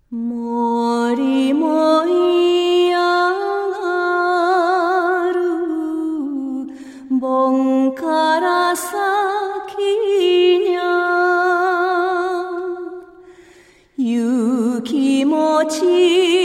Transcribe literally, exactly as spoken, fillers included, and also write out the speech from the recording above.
森も嫌がる盆から先にゃ雪もち